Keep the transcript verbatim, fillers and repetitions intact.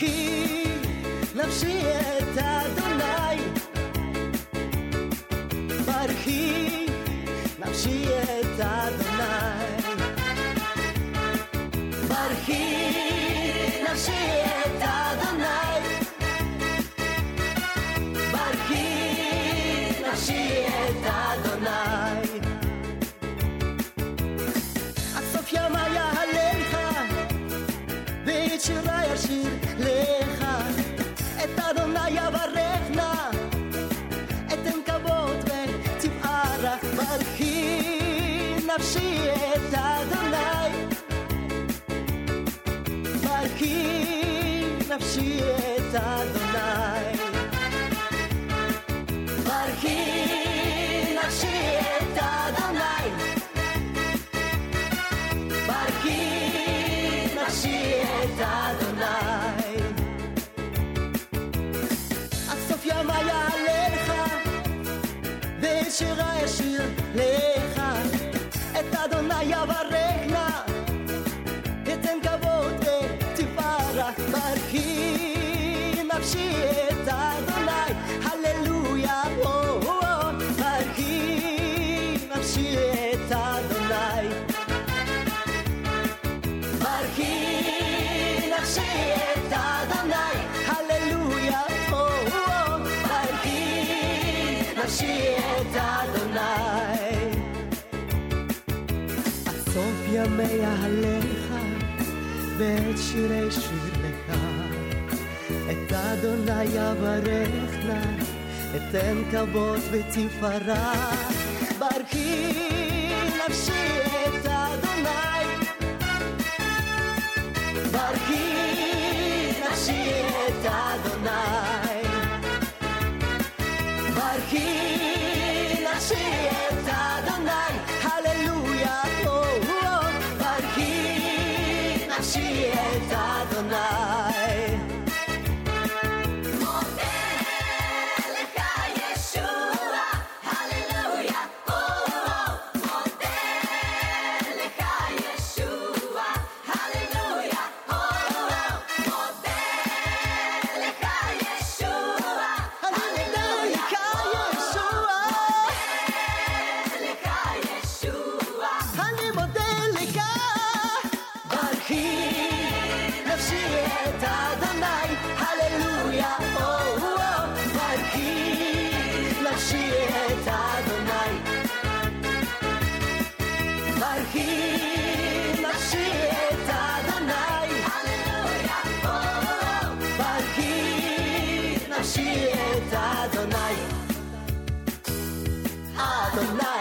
ברכי נפשי את אדוני, ברכי נפשי את אדוני, ברכי נפשי את אדוני, ברכי נפשי את אדוני. עד סוף ימי אהלך ואת שירי אשיר לך, את אדוני אברך נא, אתן כבוד ותפארה. ברכי נפשי את אדוני, ברכי נפשי את אדוני, ברכי נפשי את אדוני, ברכי נפשי את אדוני. עד סוף ימי אהלך ואת שירי אשיר לך, את אדוני אברך נא, אתן כבוד ותפארה. ברכי נפשי את אדוני, הללויה. ברכי נפשי את אדוני, ברכי נפשי את אדוני, הללויה. ברכי נפשי את אדוני. עד סוף ימי אהלך ואת שירי שיר לך, את אדוני אברך נא, אתן כבוד ותפארה. ברכי נפשי את אדוני, ברכי נפשי את אדוני, ברכי נפשי את אדוני, הללויה. ברכי נפשי את אדוני. Adonai,